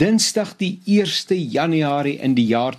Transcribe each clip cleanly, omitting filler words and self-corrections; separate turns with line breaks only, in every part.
Dinsdag die 1 Januarie in die jaar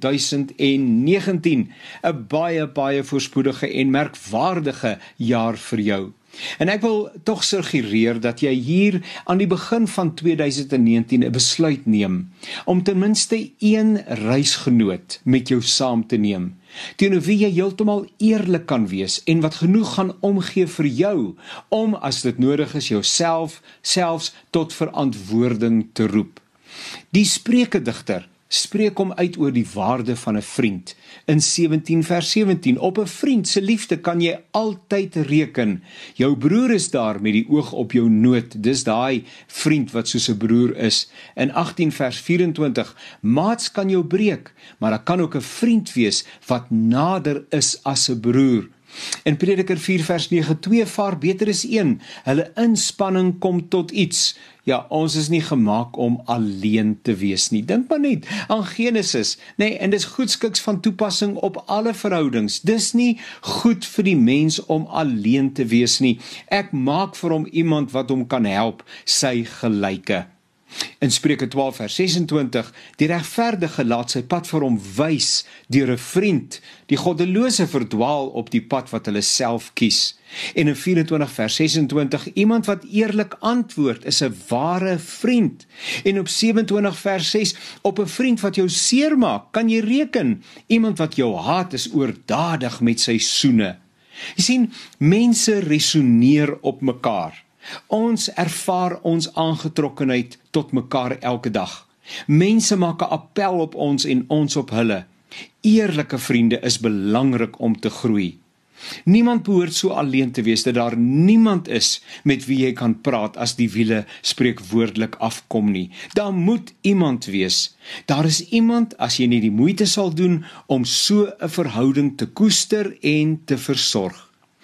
2019, 'n baie voorspoedige en merkwaardige jaar vir jou. En ek wil tog suggereer dat jy hier aan die begin van 2019 'n besluit neem, om ten minste een reisgenoot met jou saam te neem, teenoor wie jy heeltemal eerlik kan wees en wat genoeg gaan omgee vir jou, om as dit nodig is jouself selfs tot verantwoording te roep. Die Spreukedigter spreek hom uit oor die waarde van 'n vriend. In 17 vers 17, op 'n vriend se liefde kan jy altyd reken. Jou broer is daar met die oog op jou nood, dis daai vriend wat soos 'n broer is. In 18 vers 24, maats kan jou breek, maar daar kan ook 'n vriend wees wat nader is as 'n broer. In Prediker 4 vers 9, 2 vaar beter as een, hulle inspanning kom tot iets. Ja, ons is nie gemaak om alleen te wees nie. Dink maar net aan Genesis, en dis goedskiks van toepassing op alle verhoudings. Dis nie goed vir die mens om alleen te wees nie. Ek maak vir hom iemand wat hom kan help, sy gelyke. In Spreuke 12 vers 26, die regverdige laat sy pad vir hom wys deur 'n vriend. Die goddelose verdwaal op die pad wat hulle self kies. En in 24 vers 26, iemand wat eerlik antwoord is 'n ware vriend. En op 27 vers 6, op 'n vriend wat jou seermaak, kan jy reken. Iemand wat jou haat is oordadig met sy soene. Jy sien, mense resoneer op mekaar. Ons ervaar ons aangetrokkenheid tot mekaar elke dag. Mense maak 'n appel op ons en ons op hulle. Eerlike vriende is belangrik om te groei. Niemand behoort so alleen te wees dat daar niemand is met wie jy kan praat as die wiele spreekwoordelik afkom nie. Daar moet iemand wees. Daar is iemand as jy nie die moeite sal doen om so 'n verhouding te koester en te versorg.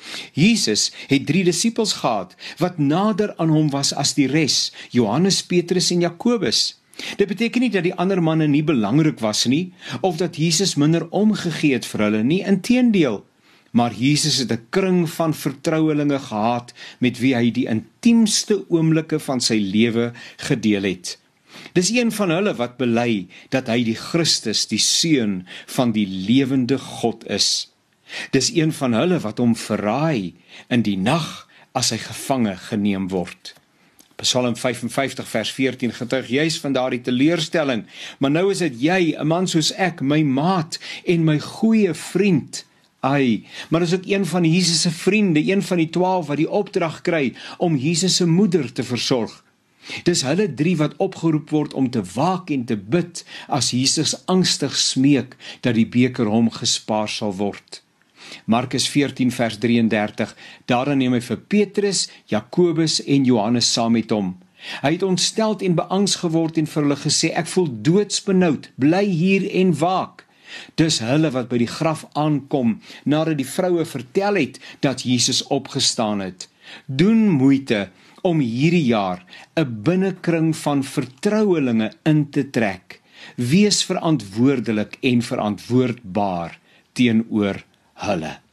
Jesus het 3 disippels gehad, wat nader aan hom was as die res, Johannes, Petrus en Jakobus. Dit beteken nie dat die ander manne nie belangrik was nie, of dat Jesus minder omgegee het vir hulle nie, inteendeel. Maar Jesus het 'n kring van vertrouelinge gehad, met wie hy die intiemste oomblikke van sy lewe gedeel het. Dis een van hulle wat bely dat hy die Christus, die Seun van die lewende God is. Dis een van hulle wat hom verraai in die nag as hy gevange geneem word. Psalm 55 vers 14 getuig juis van daardie teleurstelling, maar nou is dit jy, 'n man soos ek, my maat en my goeie vriend. Maar is ook een van Jesus se vriende, een van die 12 wat die opdrag kry om Jesus se moeder te versorg. Dis hulle 3 wat opgeroep word om te waak en te bid as Jesus angstig smeek dat die beker hom gespaar sal word. Markus 14 vers 33, daarna neem hy vir Petrus, Jakobus en Johannes saam met hom. Hy het ontsteld en beangs geword en vir hulle gesê, ek voel doodsbenoud, bly hier en waak. Dis hulle wat by die graf aankom, nadat die vroue vertel het dat Jesus opgestaan het. Doen moeite om hierdie jaar 'n binnekring van vertrouelinge in te trek. Wees verantwoordelik en verantwoordbaar teenoor hulle.